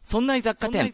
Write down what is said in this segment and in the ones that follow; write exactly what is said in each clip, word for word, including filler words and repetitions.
そんな雑貨店。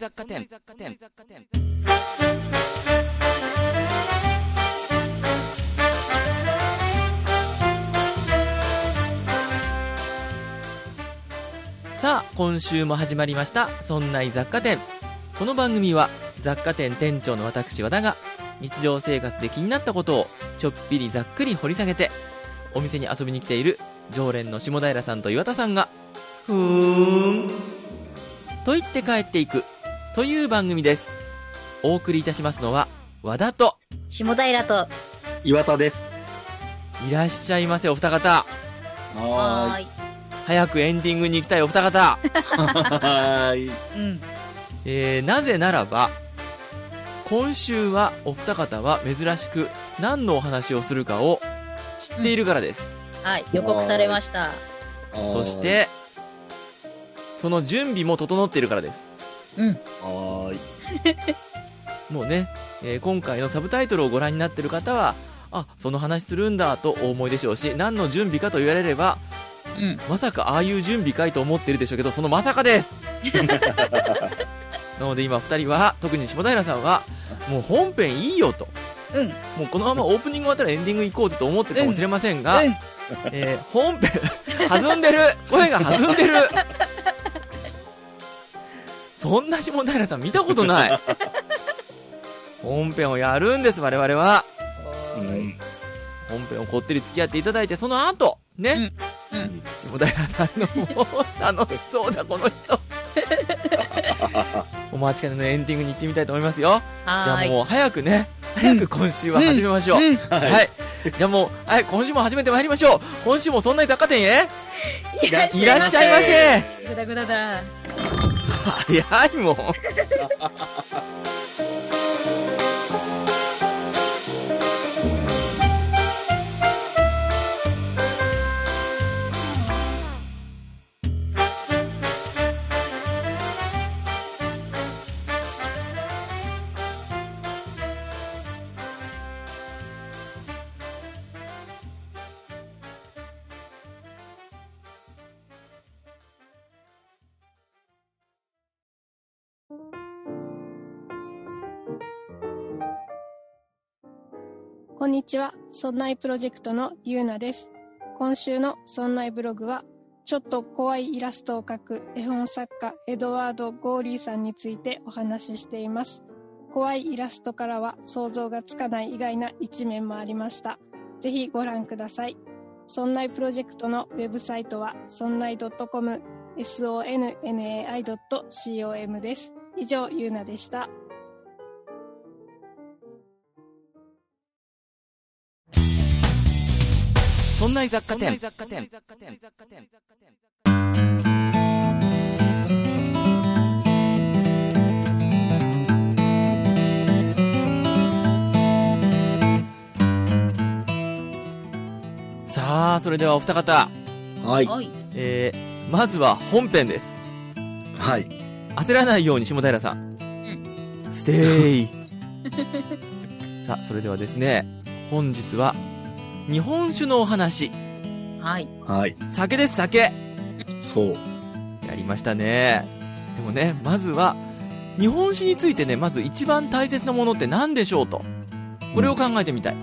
さあ、今週も始まりましたそんな雑貨店。この番組は雑貨店店長の私和田が日常生活で気になったことをちょっぴりざっくり掘り下げて、お店に遊びに来ている常連の下平さんと岩田さんがふーんと言って帰っていくという番組です。お送りいたしますのは和田と下平と岩田です。 いらっしゃいませお二方。 はーい。 早くエンディングに行きたいお二方。 はーい。 うん。 えー、なぜならば今週はお二方は珍しく何のお話をするかを知っているからです、 うん、はい、予告されました。 そしてその準備も整っているからです。 うん。 はーい。 もうね、えー、今回のサブタイトルをご覧になっている方は、あ、その話するんだとお思いでしょうし、何の準備かと言われれば、 うん、 まさかああいう準備かいと思っているでしょうけど、そのまさかですなので今ふたりは、特に下平さんはもう本編いいよと、 うん、 もうこのままオープニング終わったらエンディング行こうぜと思ってるかもしれませんが、 うんうん、 えー、本編弾んでる、声が弾んでるそんな下平さん見たことない本編をやるんです我々は、 うん、 本編をこってり付き合っていただいて、その後ね、 うんうん、 下平さんのもう楽しそうだこの人お待ちかねのエンディングに行ってみたいと思いますよ。じゃあもう早くね、早く今週は始めましょう、うんうん、はい、じゃあもう、はい、今週も始めてまいりましょう。今週もそんな雑貨店へいらっしゃいませ。 グダグダだ。 早いもんこんにちは、そんないプロジェクトのゆうなです。今週のそんないブログは、ちょっと怖いイラストを描く絵本作家エドワード・ゴーリーさんについてお話ししています。怖いイラストからは想像がつかない意外な一面もありました。ぜひご覧ください。そんないプロジェクトのウェブサイトはそんない .com、ソンナイ ドットコム です。以上、ゆうなでした。 そんな雑貨店。さあ、それではお二方、 はい、 えー、まずは本編です。 はい。 焦らないように下平さん、うん、ステイさあ、それではですね、本日は日本酒のお話。 はいはい。 酒です、酒。 そうやりましたね。でもね、まずは日本酒についてね、まず一番大切なものって何でしょうと、これを考えてみたい。うん、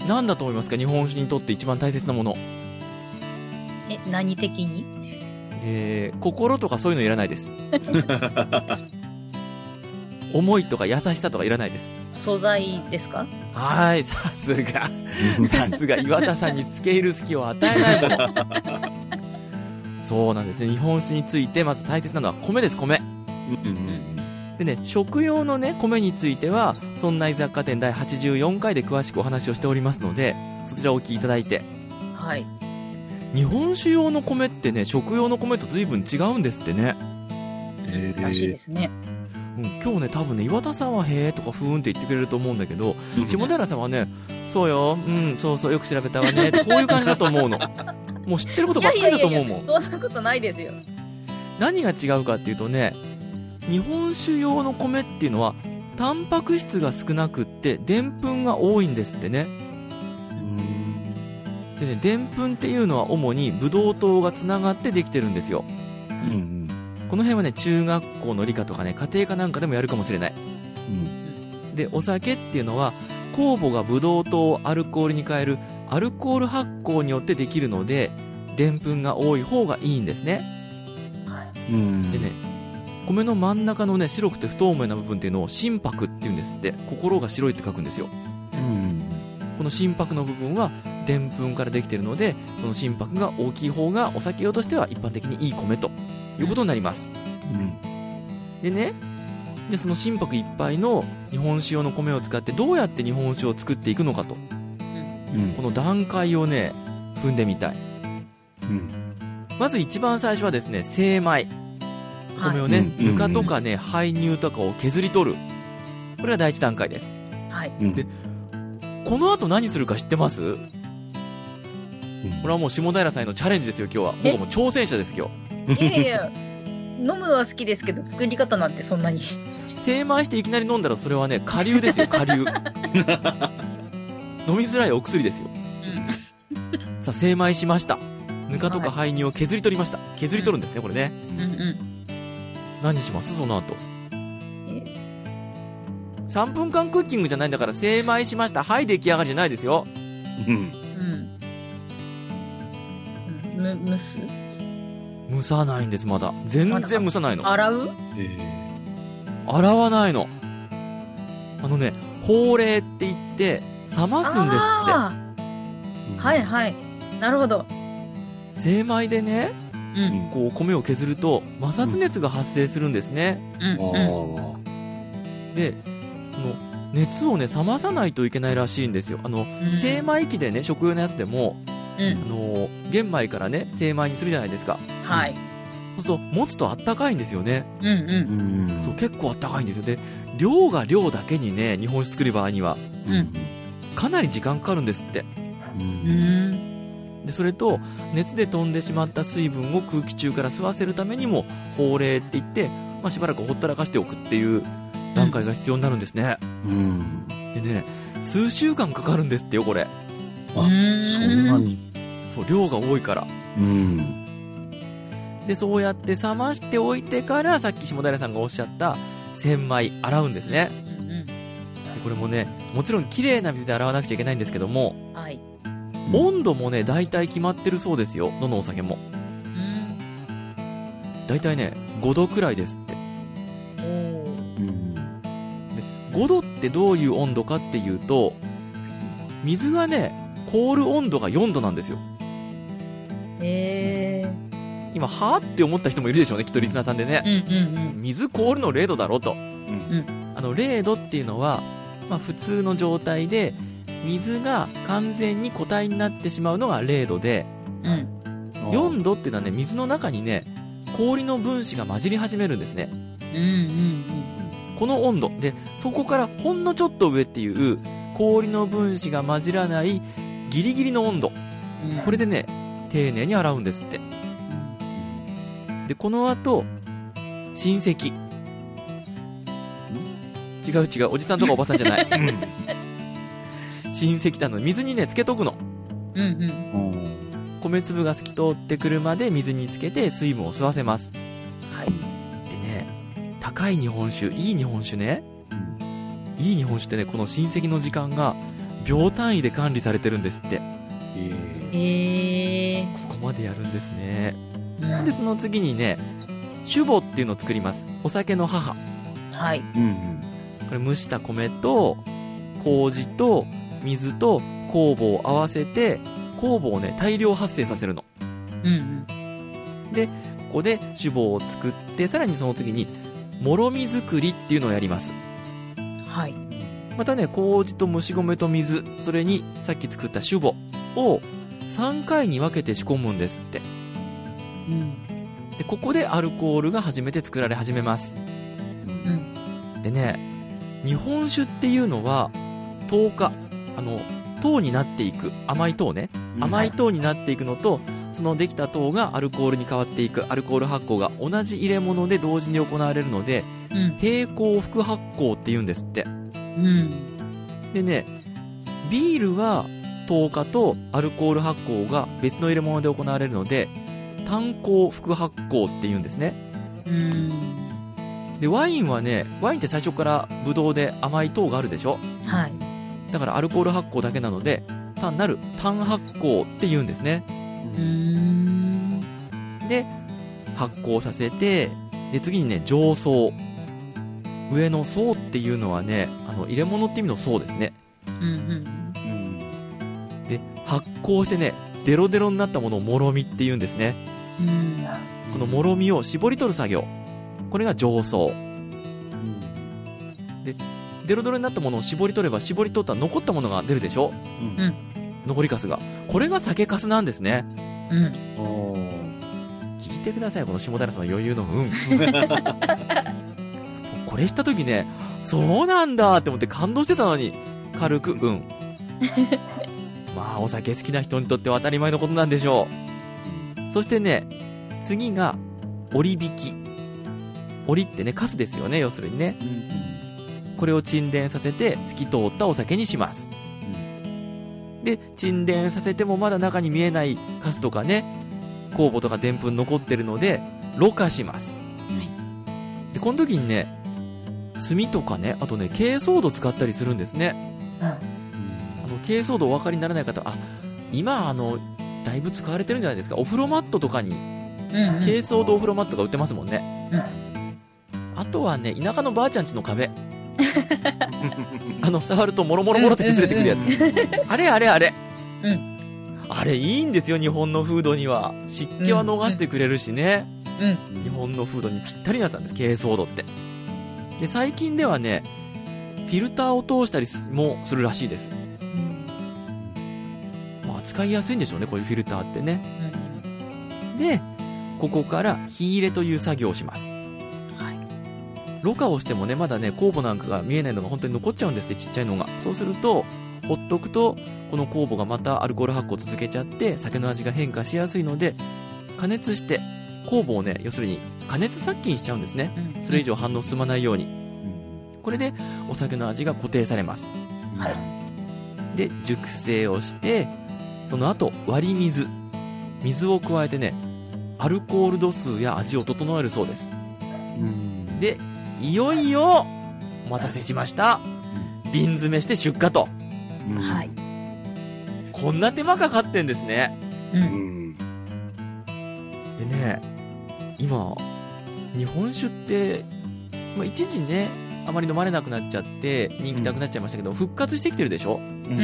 何だと思いますか、日本酒にとって一番大切なもの。 え、何的に？ えー、心とかそういうのいらないです思いとか優しさとかいらないです。 素材ですか？ はい、さすがさすが岩田さんに付け入る隙を与えないものそうなんですね。日本酒についてまず大切なのは米です、米。でね、食用のね米についてはそんな雑貨店だいはちじゅうよんかいで詳しくお話をしておりますので、そちらをお聞きいただいて。 はい。 日本酒用の米ってね、食用の米と随分違うんですってね。 えー、らしいですね。 うん、今日ね、多分ね、岩田さんはへーとかふーんって言ってくれると思うんだけど、下平さんはね、そうよ、うん、そうそう、よく調べたわね、こういう感じだと思うの。もう知ってることばっかりだと思うもん。 いやいやいや、そんなことないですよ。 何が違うかっていうとね、日本酒用の米っていうのはタンパク質が少なくってでんぷんが多いんですってね。でね、でんぷんっていうのは主にブドウ糖がつながってできてるんですよ。うん、 この辺はね中学校の理科とかね家庭科なんかでもやるかもしれない。 うん。 でお酒っていうのは酵母がブドウ糖をアルコールに変えるアルコール発酵によってできるのででんぷんが多い方がいいんですね。 うん。 でね米の真ん中のね白くて不透明な部分っていうのを心白っていうんですって。心が白いって書くんですよ。 うん。 この心白の部分はでんぷんからできているのでこの心白が大きい方がお酒用としては一般的にいい米ということになります。 うん。 でねでその心白いっぱいの日本酒用の米を使ってどうやって日本酒を作っていくのかとうん。 この段階をね踏んでみたい。 うん。 まず一番最初はですね精米米をはい。 ね、 うんぬかとかね胚乳とかを削り取る。これが第一段階です。 はい。 うん。 でこの後何するか知ってます？これはもう下平さんへのチャレンジですよ。今日はえ僕はもう挑戦者です。今日いやいや、飲むのは好きですけど、作り方なんてそんなに。 精米していきなり飲んだらそれはね顆粒ですよ顆粒飲みづらいお薬ですよ。さあ精米しました。ぬかとか胚乳を削り取りました。削り取るんですねこれね。 うんうん。 何しますその後。さんぷんかんクッキングじゃないんだから精米しましたはい出来上がりじゃないですよ。 うん。 うん。む、蒸す？ 蒸さないんです。まだ全然蒸さないの。 洗う？ え洗わないの。あのね法冷って言って冷ますんですあーーはいはい。なるほど。 って。精米でねうん。 こう米を削ると摩擦熱が発生するんですね。 うんあうん。 あ。 であの熱をね冷まさないといけないらしいんですよ。あの、 ん精米機でね食用のやつでもうんあ。の玄米からね精米にするじゃないですか。 はい。 そうすると持つとあったかいんですよね。 うんう。 うんん。 そう結構あったかいんですよ。で量が量だけにね日本酒作る場合にはうん。 かなり時間かかるんですって。 う。 うんん。 でそれと熱で飛んでしまった水分を空気中から吸わせるためにも法冷って言って、まあ、しばらくほったらかしておくっていう段階が必要になるんですね。 うん。 でね数週間かかるんですってよこれ。 あ、そんなに。 そう量が多いから。 うん。 でそうやって冷ましておいてからさっき下平さんがおっしゃった洗米洗うんですね。 うんうん。 でこれもねもちろん綺麗な水で洗わなくちゃいけないんですけどもはい。 温度もね大体決まってるそうですよ。どのお酒もうん。 大体ねごどくらいですって。 おー。 うん。 ごどってどういう温度かっていうと水がね凍る温度がよんどなんですよ。 へえ。 今はぁって思った人もいるでしょうねきっとリスナーさんでね。 うんうん水凍るのれいどだろと。 うん。 あのれいどっていうのは、まあ、普通の状態で水が完全に固体になってしまうのがれいどでうん。うん。 よんどっていうのはね水の中にね氷の分子が混じり始めるんですね。 うんうんこの温度でそこからほんのちょっと上っていう氷の分子が混じらないギリギリの温度うん。 これでね丁寧に洗うんですって。でこの後親戚違う違うおじさんとかおばさんじゃない親戚だの水にねつけとくの。 うんうん。 うん。 米粒が透き通ってくるまで水につけて水分を吸わせます。 はい。 でね高い日本酒いい日本酒ねうん。 いい日本酒ってねこの親戚の時間が秒単位で管理されてるんですって。 ええ。 へえ。 ここまでやるんですね。 うんでその次にね酒母っていうのを作ります。お酒の母。 はい。 うん。 これ蒸した米と麹と水と酵母を合わせて酵母をね大量発生させるの。 うんここで酒母を作ってさらにその次にもろみ作りっていうのをやります。 うん。はい。 またね麹と蒸し米と水それにさっき作った酒母をさんかいに分けて仕込むんですって。 うん。 でここでアルコールが初めて作られ始めます。 うん。 でね日本酒っていうのは糖化あの糖になっていく甘い糖ね甘い糖になっていくのとそのできた糖がアルコールに変わっていくアルコール発酵が同じ入れ物で同時に行われるのでうん。 並行副発酵っていうんですって。 うん。 でねビールは糖化とアルコール発酵が別の入れ物で行われるので単行副発酵っていうんですね。 うん。 で、ワインはね、ワインって最初からブドウで甘い糖があるでしょ。 はい。 だからアルコール発酵だけなので、単なる単発酵って言うんですね。 うーん。 で、発酵させて、で、次にね、醸造。上の層っていうのはね、あの、入れ物って意味の層ですね。 うんうん。 で、発酵してね、デロデロになったものをもろみって言うんですね。 うん。 このもろみを絞り取る作業。これが醸造。で、デロデロになったものを絞り取れば絞り取った残ったものが出るでしょ。 うん。 残りカスが。これが酒粕なんですね。 うん。 おー。 聞いてください、この下平さんの余裕の運。これした時ね、そうなんだって思って感動してたのに、軽く運。まあ、お酒好きな人にとっては当たり前のことなんでしょう。そしてね、次が、折り引き。折りってね、カスですよね、要するにね。これを沈殿させて、透き通ったお酒にします。で、沈殿させてもまだ中に見えないカスとかね、酵母とかでんぷん残ってるので、ろ過します。で、この時にね、炭とかね、あとね、珪藻土使ったりするんですね。あの、珪藻土お分かりにならない方、あ、今、あの、だいぶ使われてるんじゃないですか。お風呂マットとかに、珪藻土お風呂マットが売ってますもんね。うん、あとはね、田舎のばあちゃんちの壁。あの、触るとモロモロモロって崩れてくるやつ。あれあれあれ。うん。あれいいんですよ、日本の風土には。湿気は逃してくれるしね。うん。日本の風土にぴったりだったんです、珪藻土って。で、最近ではね、フィルターを通したりもするらしいです。うん、まあ、使いやすいんでしょうね、こういうフィルターってね。うん、で、ここから火入れという作業をします。はい。ろ過をしてもね、まだね、酵母なんかが見えないのが本当に残っちゃうんですって、ちっちゃいのが。そうすると、ほっとくと、この酵母がまたアルコール発酵を続けちゃって、酒の味が変化しやすいので、加熱して、酵母をね、要するに加熱殺菌しちゃうんですね。うん、それ以上反応進まないように。うん、これでお酒の味が固定されます。はい。で、熟成をして、その後割り水。水を加えてね、アルコール度数や味を整えるそうです。うん、で、いよいよ、お待たせしました。瓶詰めして出荷と。うん、はい。こんな手間かかってんですね。うん。でね、今、日本酒って、まあ、一時ね、あまり飲まれなくなっちゃって、人気なくなっちゃいましたけど、うん、復活してきてるでしょ。うん。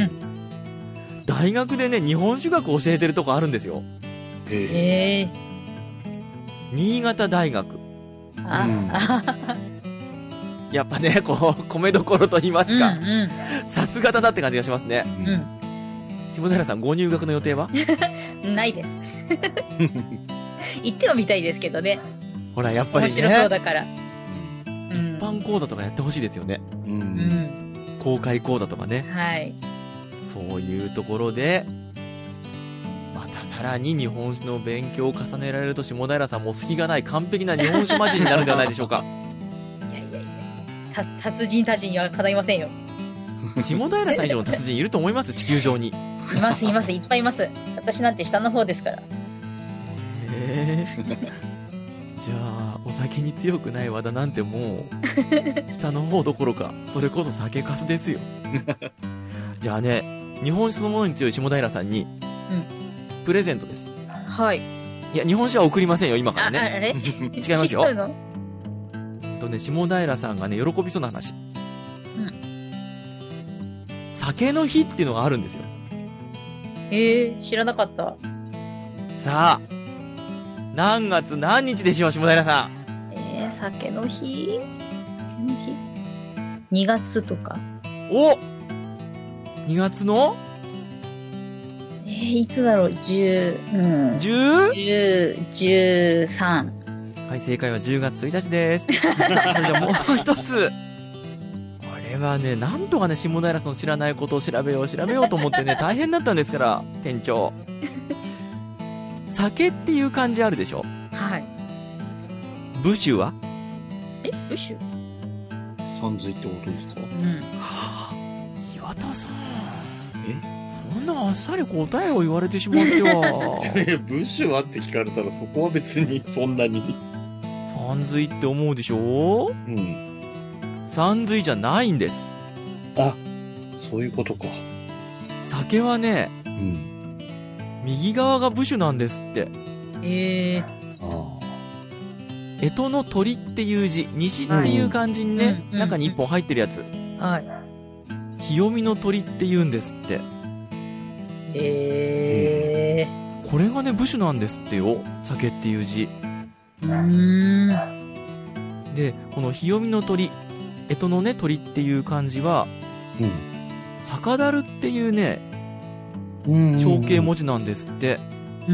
大学でね、日本酒学教えてるとこあるんですよ。へえ。新潟大学。あ、うん、やっぱね、こう、米どころと言いますか、さすがだなって感じがしますね。うん。下平さん、ご入学の予定はないです。行ってはみたいですけどね。 ほら、やっぱりね。 面白そうだから。 一般講座とかやってほしいですよね。うん。公開講座とかね。はい。そういうところで、またさらに日本酒の勉強を重ねられると、下平さんも隙がない完璧な日本酒魔人になるんではないでしょうか。 いやいやいや、た達人たちにはかないませんよ。 下平さん以上の達人いると思います、地球上に。 いますいます、いっぱいいます。私なんて下の方ですから。 へー。じゃあ、お酒に強くない和田なんてもう、下の方どころか、それこそ酒粕ですよ。じゃあね、日本酒そのものに強い下平さんに、うん、プレゼントです。はい。いや、日本酒は送りませんよ、今からね。あ、あれ違いますよ。違うの？とね、下平さんがね、喜びそうな話。うん。酒の日っていうのがあるんですよ。 へえ、知らなかった。 さあ、何月何日でしょう、下平さん。 えー、酒の日酒の日にがつとか。 おにがつのえー、いつだろう、じゅう、うん。じゅう? じゅう、じゅうさん。 はい、正解はじゅうがつついたちです。それじゃあもう一つ。これはね、なんとかね、下平さんの知らないことを調べよう調べようと思ってね、大変だったんですから、店長。酒っていう漢字あるでしょ。はい。武酒は？ え、武酒？ さんずいってことですか？うん。 はぁ、岩田さん。え？そんなあっさり答えを言われてしまっては。 武酒はって聞かれたらそこは別にそんなに。 山水って思うでしょ？ うん。 山水じゃないんです。 あ、そういうことか。 酒はね、 うん。 右側が部首なんですって。 へえ。 あ干支の鳥っていう字、西っていう漢字にね、 うん中に一本入ってるやつ。 はい。 清見の鳥って言うんですって。 へえ。 これがね、部首なんですってよ。酒っていう字。 うーん。 で、この清見の鳥、干支のね、鳥っていう漢字は、 うん。 酒樽っていうね、 うん。 象形文字なんですって。 うん。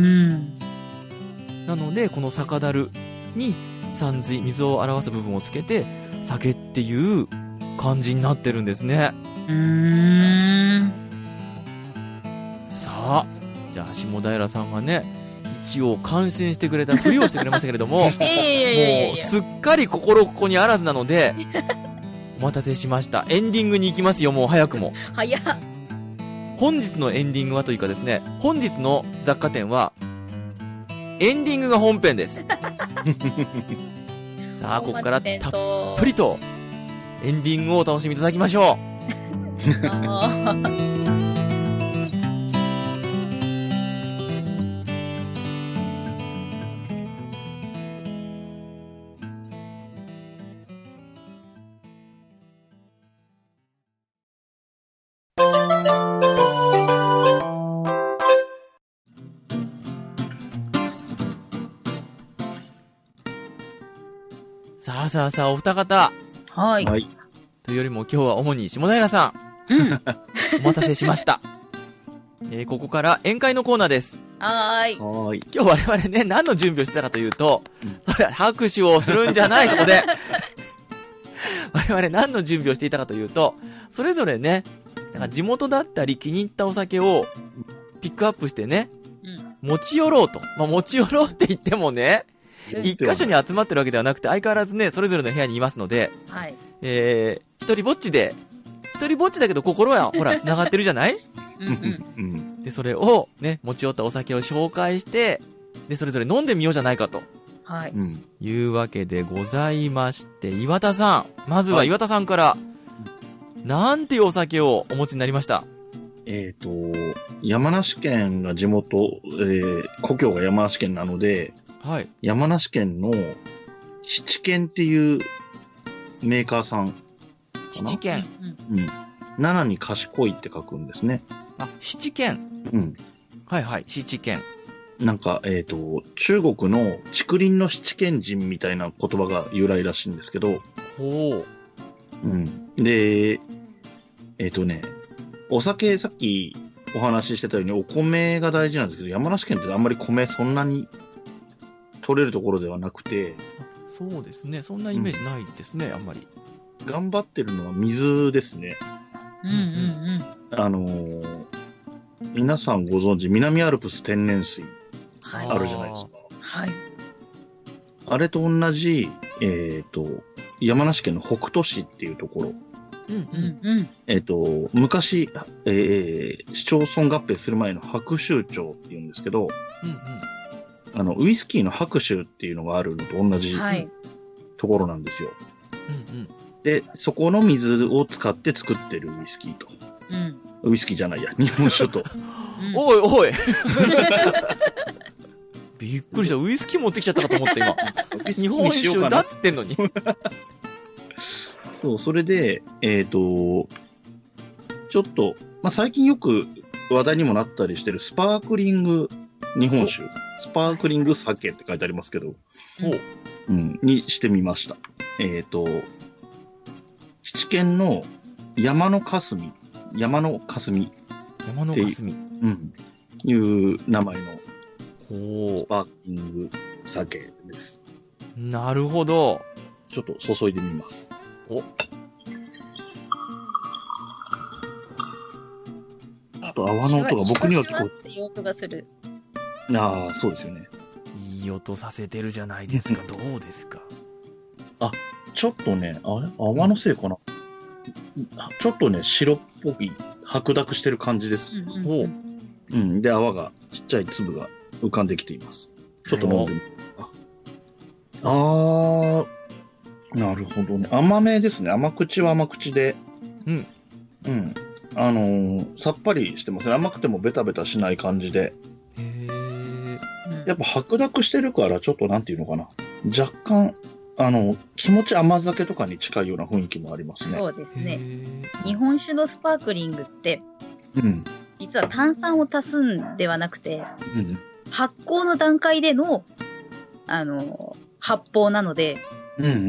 なので、この酒樽に山水、水を表す部分をつけて、酒っていう漢字になってるんですね。 うーん。 さあ、じゃあ下平さんがね、一応感心してくれたふりをしてくれましたけれども、もいやいやいやいやいうや。 すっかり心ここにあらずなので、お待たせしました。エンディングに行きますよ、もう早くも。 早っ。 本日のエンディングはというかですね、本日の雑貨店は、エンディングが本編です。さあ、ここからたっぷりと、エンディングをお楽しみいただきましょう。 あーさあさあさあ、お二方。 はい。 はい。 というよりも今日は主に下平さん。 うん。 お待たせしました。えー、ここから宴会のコーナーです。 はーい。 はーい。 今日我々ね、何の準備をしてたかというと、それ拍手をするんじゃない、そこで。我々何の準備をしていたかというと、それぞれね、なんか地元だったり気に入ったお酒をピックアップしてね、 うん持ち寄ろうと。まあ、持ち寄ろうって言ってもね、 うん一箇所に集まってるわけではなくて、相変わらずね、それぞれの部屋にいますので、 はい。 えー、一人ぼっちで、一人ぼっちだけど心は、ほら、繋がってるじゃないうんうん。 うん。 で、それをね、持ち寄ったお酒を紹介して、で、それぞれ飲んでみようじゃないかと。 はい。 うん。 いうわけでございまして、岩田さん。まずは岩田さんから、なんていうお酒をお持ちになりました？ えっと、山梨県が地元、えー、故郷が山梨県なので、 はい。 山梨県の七軒っていうメーカーさん。 七軒。 うんうん。七に賢いって書くんですね。 あ、七軒。 うん。 はいはい、七軒。 なんか、えっと、中国の竹林の七賢人みたいな言葉が由来らしいんですけど、 ほう。 うん。で、えっとね、お酒、さっきお話ししてたようにお米が大事なんですけど、山梨県ってあんまり米そんなに取れるところではなくて、 そうですね。そんなイメージないですね、あんまり。 頑張ってるのは水ですね。 うんうんあのー皆さんご存知、南アルプス天然水はい。 あるじゃないですか。 はい。 あれと同じ、えっと、山梨県の北杜市っていうところ。 うんう。 うんんうん。 えっと、昔、えー市町村合併する前の白州町っていうんですけど、 うんうん。 あの、ウイスキーの白州っていうのがあるのと同じはい。 ところなんですよ。 うんうん。 で、そこの水を使って作ってるウイスキーと。 うん。 ウイスキーじゃないや、日本酒と。 うんおいおいびっくりした。ウイスキー持ってきちゃったかと思った、今。日本酒だっつってんのに。 そう、それで、えっ、と、ちょっと、まあ、最近よく話題にもなったりしてるスパークリング日本酒。スパークリング酒って書いてありますけど、 おう。 うん、にしてみました。えっ、と、七軒の山の霞、山の霞、 山の霞。 うん、いう名前のほスパークリング酒です。 う。なるほど。 ちょっと注いでみます。 お。 ちょっと泡の音が僕には聞こシュワシュワっていう音がする。 えて、ああ、そうですよね。 いい音させてるじゃないですか。どうですか？ ちょっとね、あれ泡のせいかな、ちょっとね、白っぽい、白濁してる感じです。 うんうんほう。 うん。で、泡が、ちっちゃい粒が浮かんできています。ちょっと飲んでみますか。あなるほどね。甘めですね。甘口は甘口で。 うん。 うん。あのー、さっぱりしてますね。甘くてもベタベタしない感じで。 へー。 やっぱ白濁してるから、ちょっとなんていうのかな。若干、あの、気持ち甘酒とかに近いような雰囲気もありますね。 そうですね。日本酒のスパークリングって、 うん。 実は炭酸を足すんではなくて、 うん。 発酵の段階での、あの、発泡なので、 うんうんうん。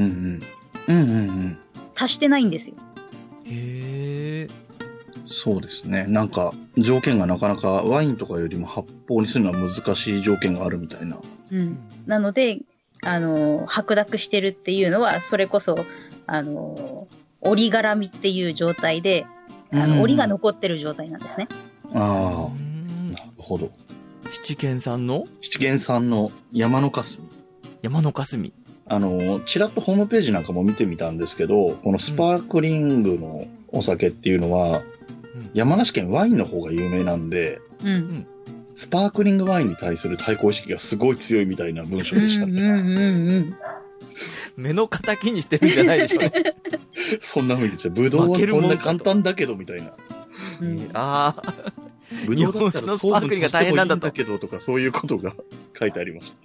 うんうんうん。 足してないんですよ。 へー。 そうですね。なんか、条件がなかなかワインとかよりも発泡にするのは難しい条件があるみたいな。 うん。なので、あの、白濁してるっていうのは、それこそ、あの、折り絡みっていう状態で、あの、折りが残ってる状態なんですね。 ああ、なるほど。 七軒さんの七軒さんの山の霞。 山の霞。 あの、ちらっとホームページなんかも見てみたんですけど、このスパークリングのお酒っていうのは、うん、山梨県ワインの方が有名なんで、 うん、 スパークリングワインに対する対抗意識がすごい強いみたいな文章でしたね。 うんうんうんうん、 目の敵にしてるんじゃないでしょうね。 そんな風にですよ。ブドウはこんな簡単だけどみたいな。 うん、ああ。 ブドウだったらスパークリングが大変なんだと。 だけどとかそういうことが書いてありました。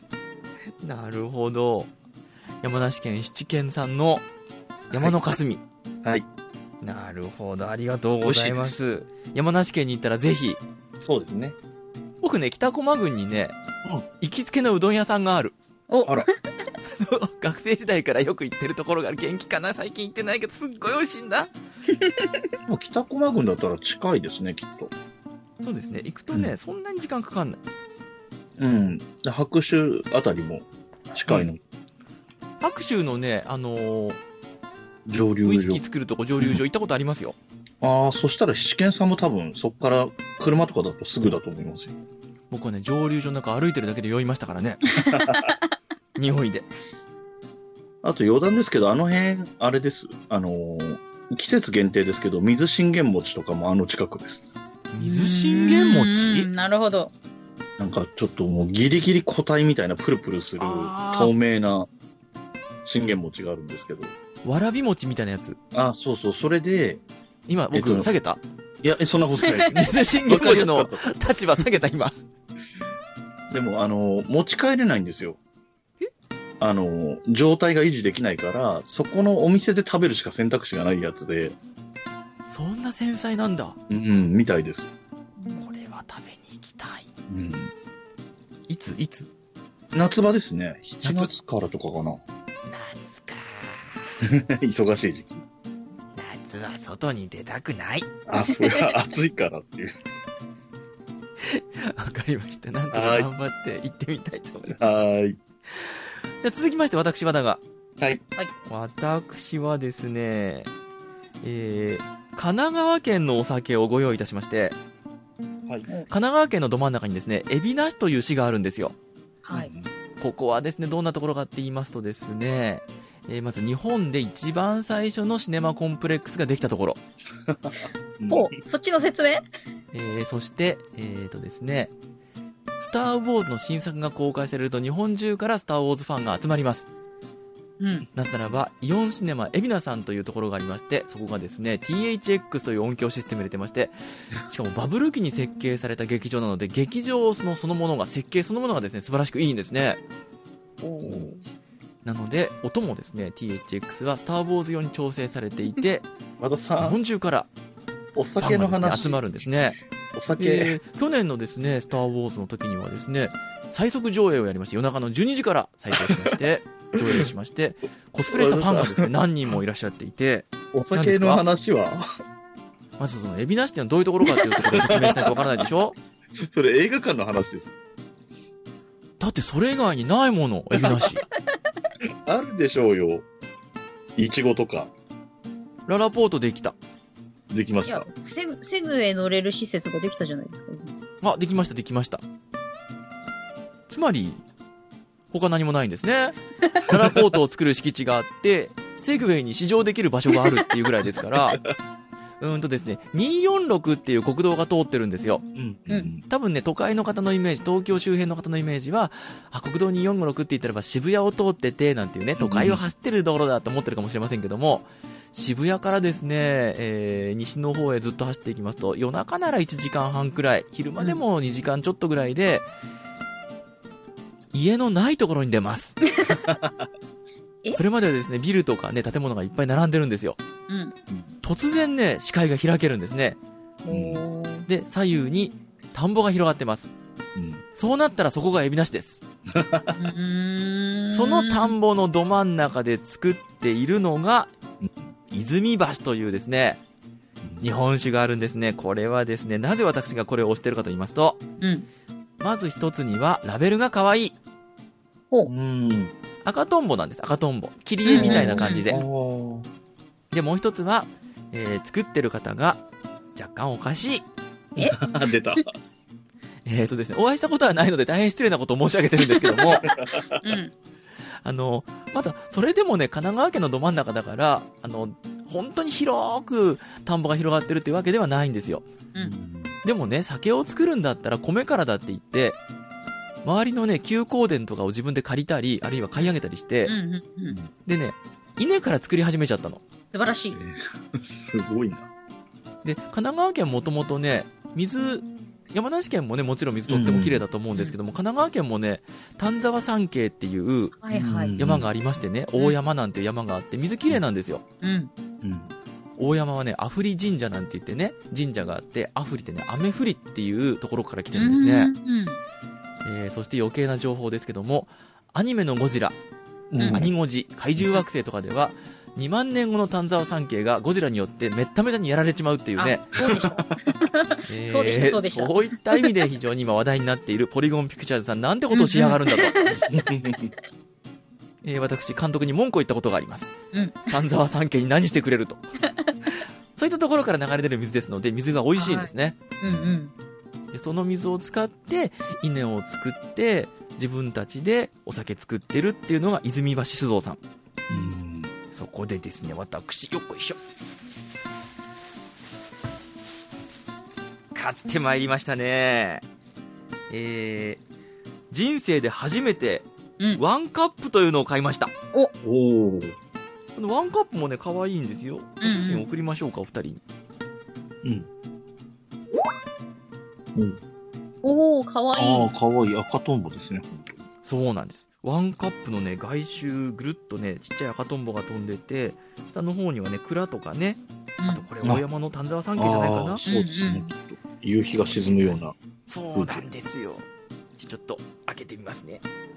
なるほど。山梨県七軒さんの山の霞。 はい。はい、 なるほど。ありがとうございます。山梨県に行ったらぜひ。 そうですね。 僕ね、北駒郡にね、うん、行きつけのうどん屋さんがある。 お、 あら。 学生時代からよく行ってるところがある。元気かな？最近行ってないけど、すっごい美味しいんだ。 もう北駒郡だったら近いですね、きっと。 そうですね。行くとね、 うん、 そんなに時間かかんない。 うん。白州あたりも近いの。うん、 白州のね、あのー、 蒸留所。 ウイスキー作るとこ蒸留所行ったことありますよ。 ああ、そしたら七軒さんも多分そっから車とかだとすぐだと思いますよ。 僕はね、蒸留所の中歩いてるだけで酔いましたからね。匂いで。 あと余談ですけど、あの辺、あれです。あのー、季節限定ですけど、水信玄餅とかもあの近くです。 水信玄餅？ なるほど。 なんかちょっともうギリギリ固体みたいなプルプルする透明な信玄餅があるんですけど。 わらび餅みたいなやつ。 ああ、そうそう、それで。 今、僕、えっと、下げた？ いや、そんなことない。 水信玄餅の立場下げた、今。 でも、あの、持ち帰れないんですよ。え？あの、状態が維持できないから、そこのお店で食べるしか選択肢がないやつで。 そんな繊細なんだ。 うん、みたいです。 これは食べに行きたい。 うん。 いついつ？ 夏場ですね。しちがつからとかかな。 夏か。 忙しい時期。 夏は外に出たくない。 あ、それは暑いからっていう。 わかりました。なんとか頑張って行ってみたいと思います。 はい。 じゃあ続きまして私和田が。 はい。 私はですね、えー、神奈川県のお酒をご用意いたしまして、 はい、 神奈川県のど真ん中にですね、海老名市という市があるんですよ。 はい。 ここはですね、どんなところかって言いますとですね、えー、まず日本で一番最初のシネマコンプレックスができたところ。 お、そっちの説明？ えー、そして、えーとですね、スター・ウォーズの新作が公開されると日本中からスター・ウォーズファンが集まります。 うん、 なぜならば、イオンシネマ海老名さんというところがありまして、そこがですね、ティーエイチエックス という音響システムを入れてまして、しかもバブル期に設計された劇場なので、劇場のそのものが、設計そのものがですね、素晴らしくいいんですね。 おなので、音もですね、ティーエイチエックス はスター・ウォーズ用に調整されていて、 和田さん、 日本中からお酒の話、 集まるんですね。 お酒、 えー、去年のですね、スター・ウォーズの時にはですね、最速上映をやりまして、夜中のじゅうにじから再生しまして、上映しまして、コスプレしたファンがですね、何人もいらっしゃっていて、 お酒の話はまずその、海老名市ってのはどういうところかっていうところを説明しないとわからないでしょ？ それ映画館の話です。 だってそれ以外にないもの、海老名市。 あるでしょうよ。いちごとか。 ララポートできた。 できました。いや、 セグ、セグウェイ乗れる施設ができたじゃないですか。 あ、できました、できました。つまり、他何もないんですね。ララポートを作る敷地があって、セグウェイに試乗できる場所があるっていうぐらいですから、 うーんとですね、にーよんろくっていう国道が通ってるんですよ。 うんううんん。 多分ね、都会の方のイメージ、東京周辺の方のイメージは、あ、国道にーよんろくって言ったらば渋谷を通ってて、なんていうね、都会を走ってる道路だと思ってるかもしれませんけども、渋谷からですね、えー、西の方へずっと走っていきますと、夜中ならいちじかんはんくらい、昼間でもにじかんちょっとぐらいで、家のないところに出ます。 えそれまではですね、ビルとかね、建物がいっぱい並んでるんですよ。 うん。 突然ね、視界が開けるんですね。 おー。 で、左右に田んぼが広がってます。 うんそうなったらそこが海老名市です。 うーんその田んぼのど真ん中で作っているのが、泉橋というですね、日本酒があるんですね。これはですね、なぜ私がこれを推してるかと言いますと、 うん。 まず一つにはラベルが可愛い。 ほう。 うん。 赤とんぼなんです。赤とんぼ。切り絵みたいな感じあで。 ーで、もう一つは、えー作ってる方が若干おかしい。 出た。 えーとですね、お会いしたことはないので大変失礼なことを申し上げてるんですけども、 うん。 あの、また、それでもね、神奈川県のど真ん中だから、あの、本当に広く田んぼが広がってるっていうわけではないんですよ。 うん。 でもね、酒を作るんだったら米からだって言って、周りのね、休耕田とかを自分で借りたり、あるいは買い上げたりして、 うん。うん。うん。 でね、稲から作り始めちゃったの。 素晴らしい。 すごいな。 で、神奈川県もともとね、水、山梨県もね、もちろん水とっても綺麗だと思うんですけども、神奈川県もね、丹沢山系っていうはいはい。 山がありましてね、大山なんていう山があって、水綺麗なんですよ。 うん。 うん。 大山はね、アフリ神社なんて言ってね、神社があって、アフリってね、雨降りっていうところから来てるんですね。 うん。 えー、そして余計な情報ですけども、アニメのゴジラ、 うんアニゴジ、怪獣惑星とかでは、にまんねんごの丹沢山系がゴジラによってめっためたにやられちまうっていうねあ。そうでした。 えーそうでしたそうでしたそういった意味で非常に今話題になっているポリゴンピクチャーズさん、なんてことをしやがるんだと。えー、私、監督に文句を言ったことがあります。 うん丹沢山系に何してくれると。そういったところから流れ出る水ですので、水が美味しいんですね。 うんうん。 でその水を使って稲を作って自分たちでお酒作ってるっていうのが泉橋酒造さん。 うんそこでですね、私よっこいしょ買ってまいりましたね。えー、人生で初めてうん。 ワンカップというのを買いました。 おお。 このワンカップもね可愛いんですよ。おうんうん写真送りましょうか、お二人に。 うん。うん。 おー、かわいい。 ああ、かわいい。赤とんぼですね。 そうなんです。ワンカップのね、外周ぐるっとね、ちっちゃい赤とんぼが飛んでて、下の方にはね、蔵とかね、あとこれ大山の丹沢山系じゃないかな。 ああ、そうですねうんうん。 ちょっと夕日が沈むような。 そうなんですよ。ちょっと開けてみますね。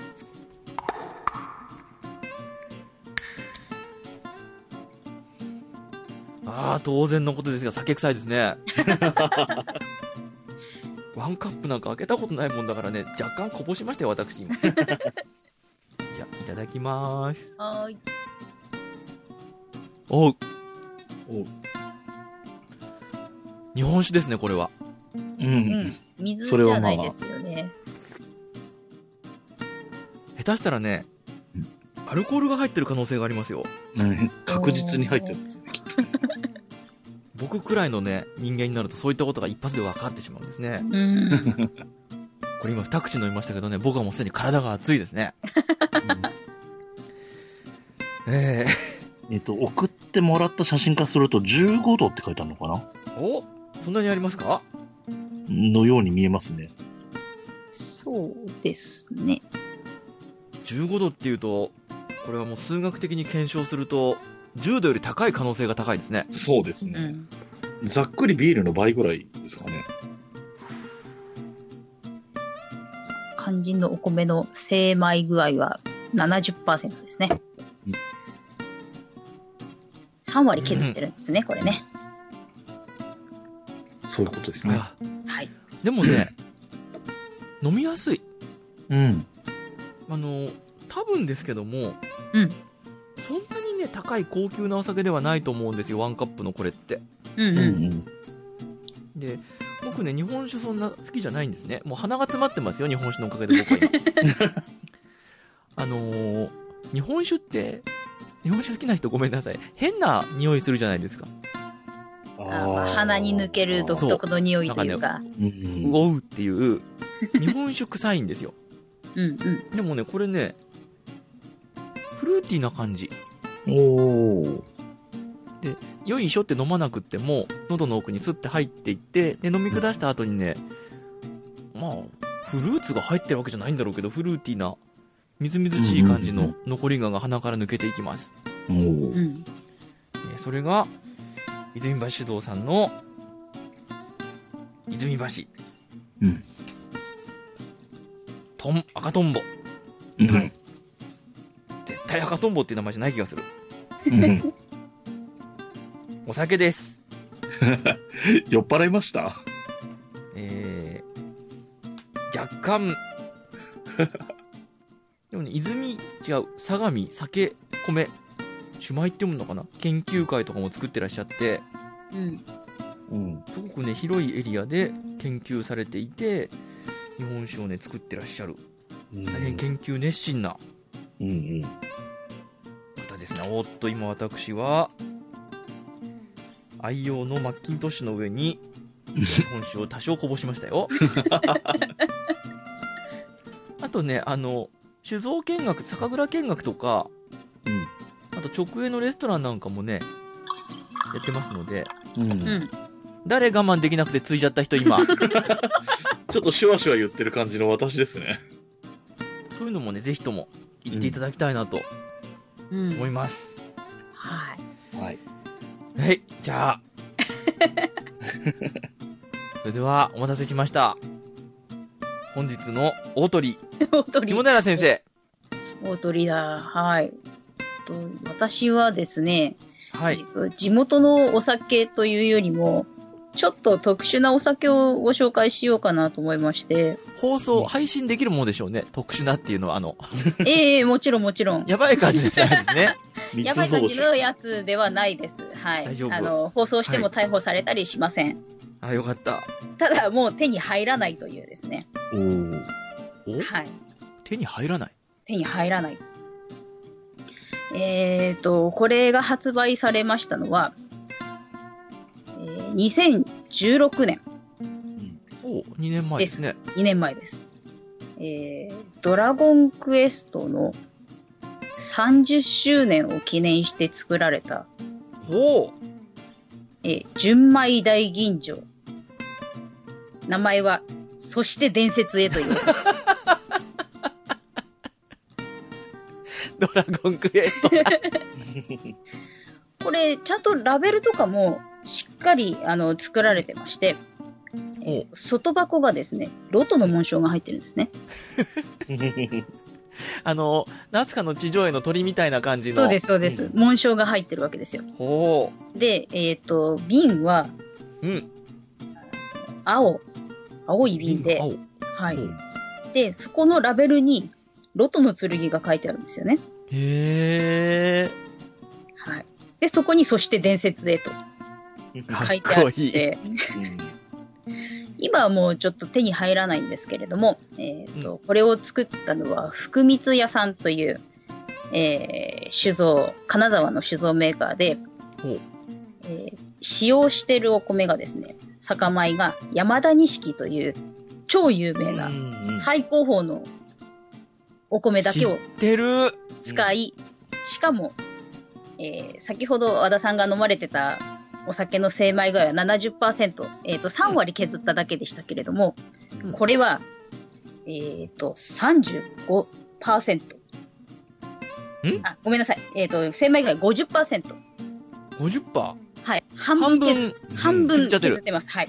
ああ、当然のことですが、酒臭いですね。ワンカップなんか開けたことないもんだからね、若干こぼしましたよ、私今。じゃあ、いただきまーす。 はーい。 おう、 お日本酒ですね、これは。 う。 うんん。水それはまあじゃないですよね。 下手したらねうん、 アルコールが入ってる可能性がありますよ。 ね確実に入ってるんですね。きっとね僕くらいのね、人間になるとそういったことが一発で分かってしまうんですね。 うん。 これ今二口飲みましたけどね、僕はもうすでに体が熱いですね。ええっと、送ってもらった写真化するとじゅうごどって書いてあるのかなー、おそんなにありますか？ のように見えますね。 そうですね。 じゅうごどっていうと、これはもう数学的に検証すると、じゅうどより高い可能性が高いですね。 そうですね。 うん。 ざっくりビールの倍ぐらいですかね。 肝心のお米の精米具合は ななじゅっパーセント ですねうん。 さん割削ってるんですね、これね。 そういうことですね。 あはい。 でもね、飲みやすい。 うん。 あの、多分ですけども、 うん。 そんなにね、高い高級なお酒ではないと思うんですよ、ワンカップのこれって。 うんうん。 うんうん。 で、僕ね、日本酒そんな好きじゃないんですね。もう鼻が詰まってますよ、日本酒のおかげで僕は今。あのー、日本酒って、日本酒好きな人ごめんなさい。変な匂いするじゃないですか。 ああまあ鼻に抜ける独特の匂いというか。 うんうおうっていう日本酒臭いんですよ。 うんうん。 でもね、これね、フルーティーな感じ。 おー。 よいしょって飲まなくっても、喉の奥にスッて入っていって、で、飲み下した後にね、まあ、フルーツが入ってるわけじゃないんだろうけど、フルーティーな、みずみずしい感じの残り香が鼻から抜けていきます。 おー。 うん。 えーそれが、泉橋酒造さんの、泉橋、 うん。 とん、赤とんぼ。 うん。 絶対赤とんぼっていう名前じゃない気がする。 うんお酒です。 酔っ払いました？ えー、若干、でもね、泉、違う、相模、酒、米、酒米って読むのかな、研究会とかも作ってらっしゃって、 うん。 うん。 すごくね、広いエリアで研究されていて、日本酒をね、作ってらっしゃる。大変研究熱心なうんうん。 方ですね。おーっと、今私は、愛用のマッキントッシュの上に、日本酒を多少こぼしましたよ。あとね、あの、酒造見学、酒蔵見学とか、 うんあと直営のレストランなんかもね、やってますので、 うん。 うん。 誰我慢できなくてついちゃった人今、 ちょっとシュワシュワ言ってる感じの私ですね。 そういうのもね、ぜひとも行っていただきたいなとうん。 思います。 はい。 はい。 はい、じゃあ。それでは、お待たせしました。本日の大鳥、 大鳥。 下平先生。 大鳥だ。はい。と私はですね、 はいえ。っと地元のお酒というよりも、ちょっと特殊なお酒をご紹介しようかなと思いまして。 放送、配信できるものでしょうね。特殊なっていうのは、あの、 ええもちろんもちろん。 やばい感じのじゃないですね。 やばい感じのやつではないです。はい。 大丈夫あの、放送しても逮捕されたりしません。 あ、よかった。 ただ、もう手に入らないというですね。 おー。 おはい。 手に入らない。 手に入らない。えっ、と、これが発売されましたのは、えーにせんじゅうろくねん、 おにねんまえですね。 にねんまえです。えードラゴンクエストのさんじゅっしゅうねんを記念して作られた、 おえー純米大吟醸。名前は、そして伝説へという。 ドラゴンクエスト。 これ、ちゃんとラベルとかもしっかりあの作られてまして、えー外箱がですね、ロトの紋章が入ってるんですね。 あの、ナスカの地上絵の鳥みたいな感じの。 そうです、そうです。紋章が入ってるわけですよ。 おで、えっ、と、瓶はうん。 青、青い瓶で、 青。 はい。 うんで、そこのラベルに、ロトの剣が書いてあるんですよね。 へはい。で、そこに、そして伝説へとー。か書いてあっっこいい。 て、今はもうちょっと手に入らないんですけれども、えっ、と、これを作ったのは、福光屋さんという、えー酒造、金沢の酒造メーカーで、 ほうえー使用しているお米がですね、酒米が山田錦という超有名な最高峰のお米だけを知ってる。 使い、しかも、えー先ほど和田さんが飲まれてたお酒の精米具合は ななじゅっパーセント、えっ、と、さん割削っただけでしたけれども、 うんこれは、えっ、と、さんじゅうごパーセント。 んあ、ごめんなさい。えっ、と、精米具合 ごじゅっパーセント。 ごじゅっパはい。半ーセント。半分削っ分。 半分削っちゃってる削ってます。はい。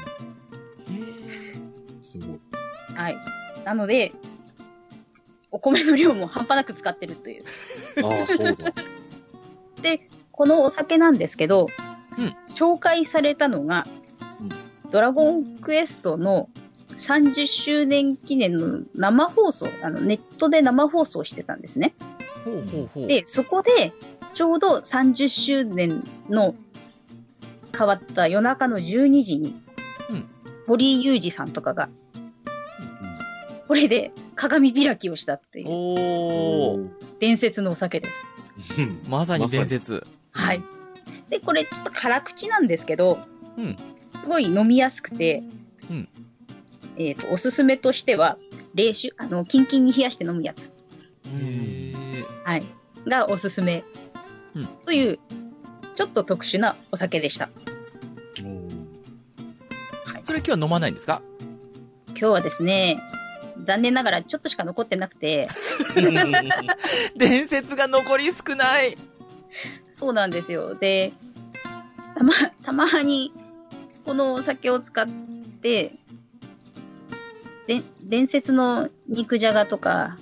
すごい。 はい。なので、お米の量も半端なく使ってるという。 ああ、そうだ。 で、このお酒なんですけど、 うん紹介されたのが、ドラゴンクエストのさんじゅっしゅうねん記念の生放送、あのネットで生放送してたんですね。 ほうほうほう。 で、そこで、ちょうどさんじゅっしゅうねんの変わった夜中のじゅうにじに、 うん堀井雄二さんとかが、これで鏡開きをしたっていうおー。 伝説のお酒です。 まさに伝説。 はい。 で、これちょっと辛口なんですけど、 うん。 すごい飲みやすくて、 うんえっ、と、おすすめとしては、冷酒、あの、キンキンに冷やして飲むやつ。 へえ。 はい。がおすすめ。 うんという、ちょっと特殊なお酒でした。 おーそれ今日は飲まないんですか？ 今日はですね、残念ながらちょっとしか残ってなくて、 伝説が残り少ない。 そうなんですよ。で、たま、たまに、このお酒を使って、で、伝説の肉じゃがとか、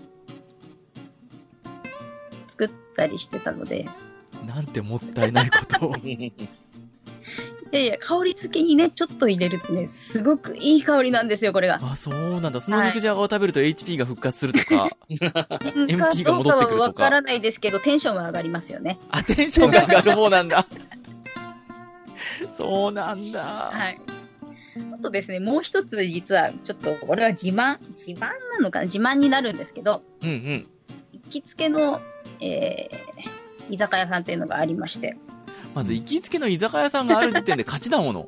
作ったりしてたので、 なんてもったいないことを。 いやいや、香り付けにね、ちょっと入れるとね、すごくいい香りなんですよ、これが。 あ、そうなんだ。その肉じゃがを食べると エイチピー が復活するとか。 変化が戻ってくるとかわからないですけど、テンションは上がりますよね。 あ、テンションが上がる方なんだ。そうなんだ。 はい。あとですね、もう一つ実は、ちょっと、これは自慢、自慢なのかな、自慢になるんですけど、 うんうん。 行きつけの、えー、居酒屋さんというのがありまして、 まず行きつけの居酒屋さんがある時点で勝ちだもの。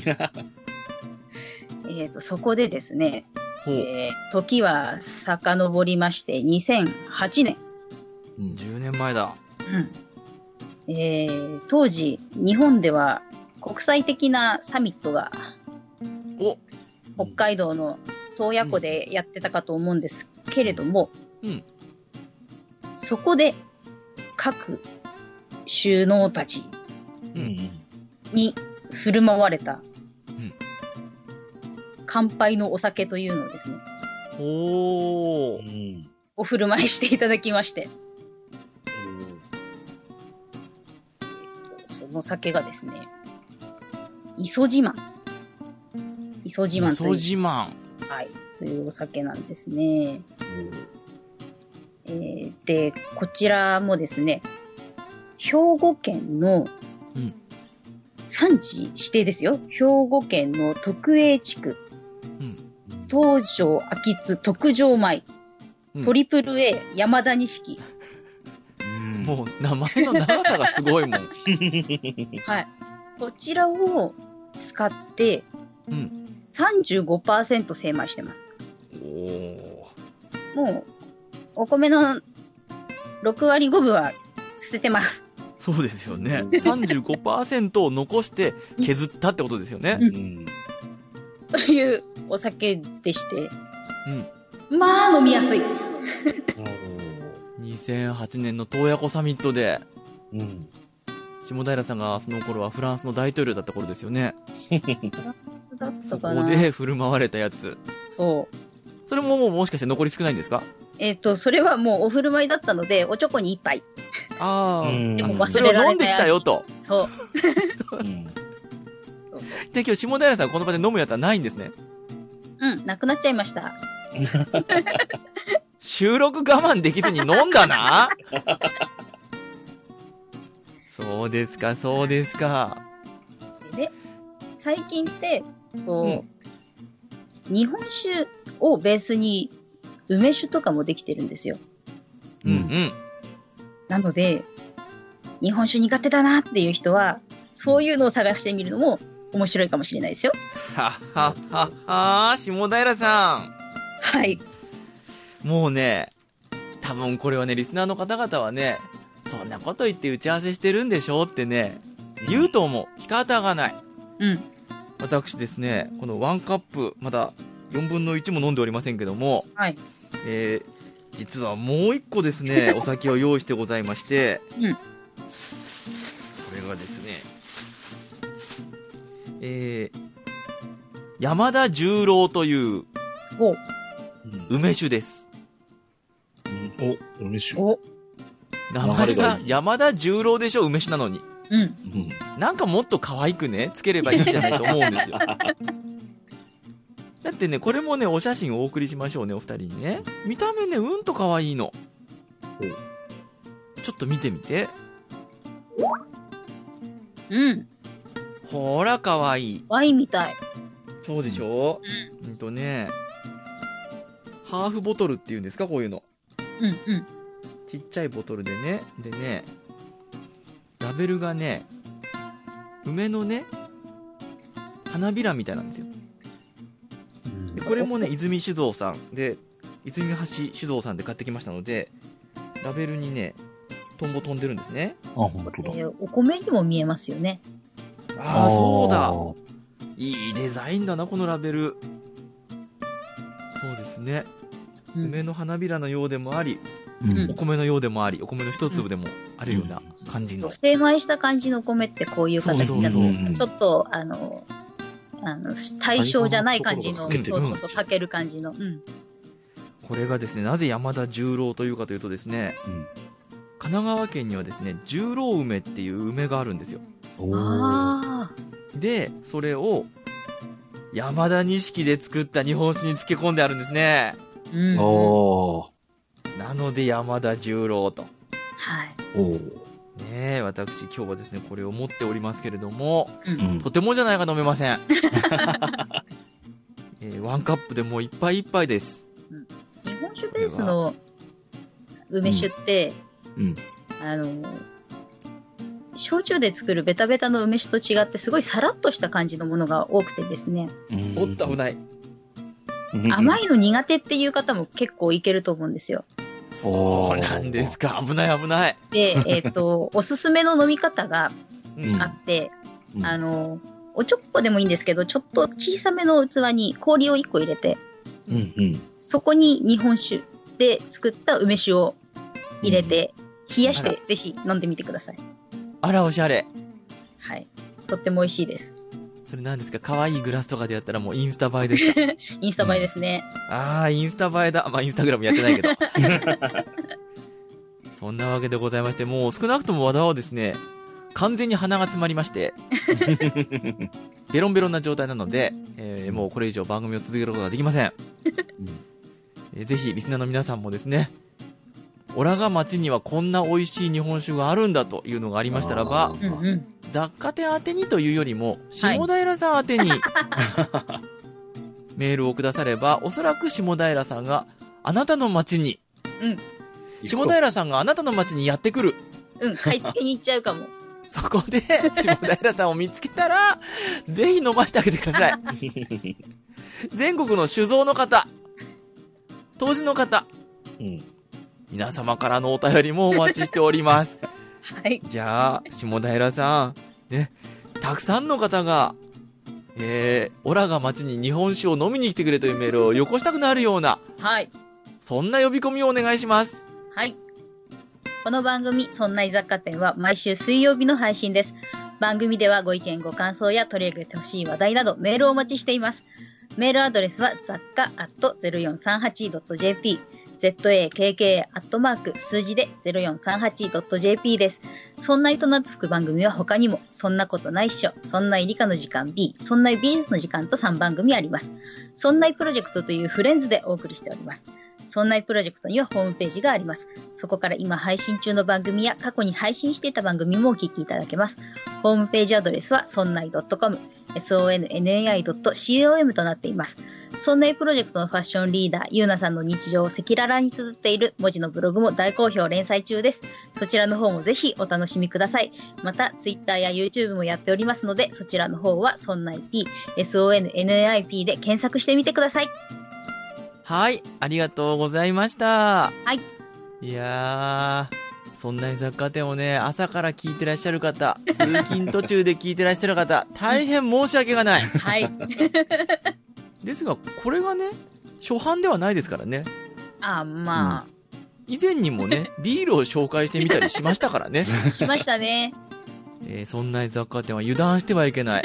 えっと、そこでですね、 ほう。 えー、時は遡りまして、にせんはちねん。 じゅうねんまえだ。 うん。えー、当時、日本では国際的なサミットがお、 北海道の洞爺湖でやってたかと思うんですけれども、 うん。 そこで各首脳たちうんに振る舞われた、 うん乾杯のお酒というのをですね、 おー。 うんお振る舞いしていただきまして、その酒がですね、磯自慢。磯自慢という、 磯自慢。 はい、というお酒なんですね。えーで、こちらもですね、兵庫県のうん産地指定ですよ。兵庫県の徳永地区、 うん。 東条秋津特上米、 うんトリプル A 山田錦。 うんもう名前の長さがすごいもん。 はい。こちらを使ってうん。 さんじゅうごパーセント精米してます。 おー。 もう、お米のろくわりごぶは捨ててます。 そうですよね。さんじゅうごパーセント を残して削ったってことですよね。 うんうんというお酒でして、 うん。 まあ飲みやすい。 にせんはちねんの洞爺湖サミットで、 うん下平さんがその頃はフランスの大統領だった頃ですよね。 だっそたかな。 こで振る舞われたやつ。 そう。 それももうもしかして残り少ないんですか？ えっ、と、それはもうお振る舞いだったので、おちょこに一杯。 ああ。 うんでも忘それれられないを飲んできたよと。 そう。 うんじゃあ今日下平さんこの場で飲むやつはないんですね。 うん、なくなっちゃいました。 収録我慢できずに飲んだな。そうですか、そうですか。 で、最近って、こう、日本酒をベースに梅酒とかもできてるんですよ。 うんうん。 なので、日本酒苦手だなっていう人は、そういうのを探してみるのも面白いかもしれないですよ。 はっはっはっはー、下平さはい。 ん。もうね、多分これはね、リスナーの方々はね、そんなこと言って打ち合わせしてるんでしょってね、言うと思う。仕方がない。 うん。 私ですね、このワンカップ、まだよんぶんのいちも飲んでおりませんけども、 はい。 えー、実はもう一個ですね、お酒を用意してございまして、 うん。 これがですね、えー、山田十郎というお、 梅酒です。 お、梅酒。 お、 名前が山田十郎でしょ、梅酒なのに。 うん。 うんなんかもっと可愛くね、つければいいんじゃないと思うんですよ。だってね、これもね、お写真をお送りしましょうね、お二人にね。見た目ね、うんと可愛いの。ちょっと見てみて。 うん。 ほら、可愛い。 ワインみたい。 そうでしょううんとね、ハーフボトルっていうんですか、こういうの。 ん。うん。うん。 ちっちゃいボトルでね。でね、ラベルがね、 梅のね花びらみたいなんですよ。 うんでこれもね泉酒造さんで泉橋酒造さんで買ってきましたので、ラベルにねトンボ飛んでるんですね。 あ、本当だ。 えーお米にも見えますよね。 ああそうだ、いいデザインだなこのラベル。そうですね、 うん梅の花びらのようでもあり、 うんお米のようでもあり、お米の一粒でもあるような感じの、 精米した感じの米ってこういう形になってそうそうそうちょっとあのあの対象じゃない感じの、 対そう象のところがそうそう、かける感じの、うん、 これがですねなぜ山田十郎というかというとですね、 うん神奈川県にはですね十郎梅っていう梅があるんですよ。 おーあでそれを山田錦で作った日本酒に漬け込んであるんですね。 ー、うん、はおーなので山田十郎とい、 おーねえ、私今日はですねこれを持っておりますけれども、 うんうんとてもじゃないか飲めません、えーワンカップでもういっぱいいっぱいです。 日本酒ベースの梅酒って、 うんあの焼酎で作るベタベタの梅酒と違ってすごいさらっとした感じのものが多くてですね、 うんおっと危ない。 甘い。 いの苦手っていう方も結構いけると思うんですよ。 そうなんですか。危ない危ない。 で、えっ、と、おすすめの飲み方がうんあって、 うんあの、おちょっこでもいいんですけど、ちょっと小さめの器に氷をいっこ入れて、 うんうん。 そこに日本酒で作った梅酒を入れて、冷やしあらてぜひ飲んでみてください。 あらおしゃれ。 はい。とっても美味しいです。 それなんですか、可愛いグラスとかでやったらもうインスタ映えですか。 インスタ映えですね。 あーインスタ映えだ。まあインスタグラムやってないけどそんなわけでございまして、もう少なくとも和田はですね完全に鼻が詰まりましてベロンベロンな状態なので、えーもうこれ以上番組を続けることができません、えーぜひリスナーの皆さんもですね、オラが町にはこんな美味しい日本酒があるんだというのがありましたらば、 うんうん。 雑貨店宛てにというよりも下平さん宛てに、メールをくだされば、おそらく下平さんがあなたの町に、 うん。 下平さんがあなたの町にやってくる。 うん。買い付けに行っちゃうかも。 そこで下平さんを見つけたらぜひ飲ませてあげてください。全国の酒造の方、杜氏の方、 うん皆様からのお便りもお待ちしております。 はい。 じゃあ下平さんね、たくさんの方がえー、オラが町に日本酒を飲みに来てくれというメールをよこしたくなるような、 はい。 そんな呼び込みをお願いします。 はい。この番組、そんな居雑貨店は毎週水曜日の配信です。番組ではご意見ご感想や取り上げてほしい話題などメールをお待ちしています。メールアドレスは雑貨 アットゼロよんさんはちドットジェーピー、zakk アットマーク数字で ゼロよんさんはちドットジェーピー です。そんな糸のつく番組は他にも、そんなことないっしょ、そんない理科の時間 B、そんない美術の時間とさんばん組あります。そんないプロジェクトというフレンズでお送りしております。そんないプロジェクトにはホームページがあります。そこから今配信中の番組や過去に配信していた番組もお聞きいただけます。ホームページアドレスはそんない .com、ソンナイ ドットコム となっています。そんないプロジェクトのファッションリーダー、ゆうなさんの日常を赤裸々に綴っている文字のブログも大好評連載中です。そちらの方もぜひお楽しみください。また、Twitter や YouTube もやっておりますので、そちらの方はそんない P、ソンナイ ピー で検索してみてください。 はい、ありがとうございました。 はい。 いやー、そんな雑貨店をね、朝から聞いてらっしゃる方、通勤途中で聞いてらっしゃる方、大変申し訳がない。 はい。 ですが、これがね、初版ではないですからね。 あ、ま以前にもね、ビールを紹介してみたりしましたからね。 あ、しましたね。 えー、そんな雑貨店は油断してはいけない。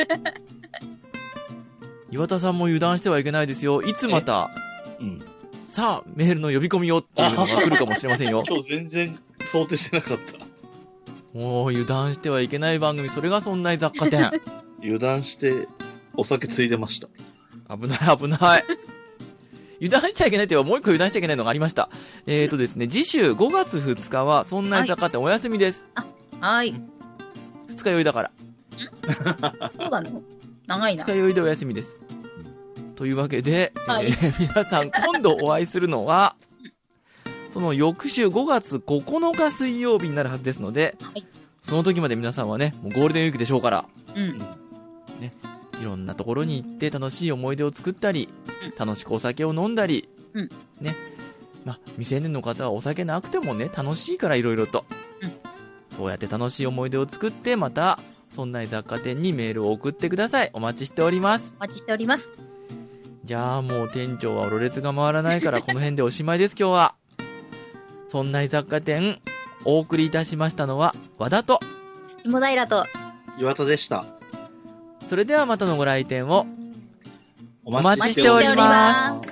岩田さんも油断してはいけないですよ。いつまた、 うん。 さあ、メールの呼び込みよっていうのが来るかもしれませんよ。 今日全然想定してなかった。 もう油断してはいけない番組、それがそんな雑貨店。 油断してお酒ついでました。 危ない危ない。油断しちゃいけないというか、もう一個油断しちゃいけないのがありました。えーとですね、次週ごがつふつかは、そんな雑貨店お休みです。 はい。 二日酔いだから。 そうなの？長いな二。日酔いでお休みです。というわけで、 はいえー皆さん今度お会いするのは、その翌週ごがつここのか水曜日になるはずですので、 はい。 その時まで皆さんはね、もうゴールデンウィークでしょうから、 うん。 いろんなところに行って楽しい思い出を作ったり、 うん楽しくお酒を飲んだり、 うんね。まあ、未成年の方はお酒なくてもね、楽しいからいろいろと、 うんそうやって楽しい思い出を作って、また、そんな雑貨店にメールを送ってください。お待ちしております。 お待ちしております。 じゃあもう店長はろれつが回らないからこの辺でおしまいです今日は。そんな雑貨店、お送りいたしましたのは和田と下平と岩田でした。 それではまたのご来店をおお待ちしております。